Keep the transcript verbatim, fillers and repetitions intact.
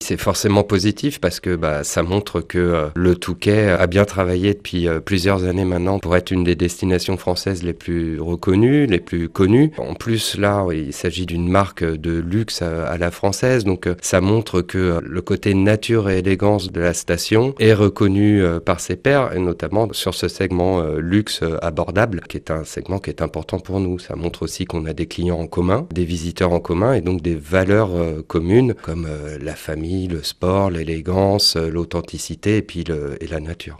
c'est forcément positif parce que bah, ça montre que euh, le Touquet a bien travaillé depuis euh, plusieurs années maintenant pour être une des destinations françaises les plus reconnues, les plus connues. En plus, là, il s'agit d'une marque de luxe à, à la française, donc euh, ça montre que euh, le côté nature et élégance de la station est reconnu euh, par ses pairs, et notamment sur ce segment euh, luxe euh, abordable, qui est un segment qui est important pour nous. Ça montre aussi qu'on a des clients en commun, des visiteurs en commun, et donc des valeurs euh, communes, comme euh, la famille, le sport, l'élégance, euh, l'authenticité et puis le, et la nature.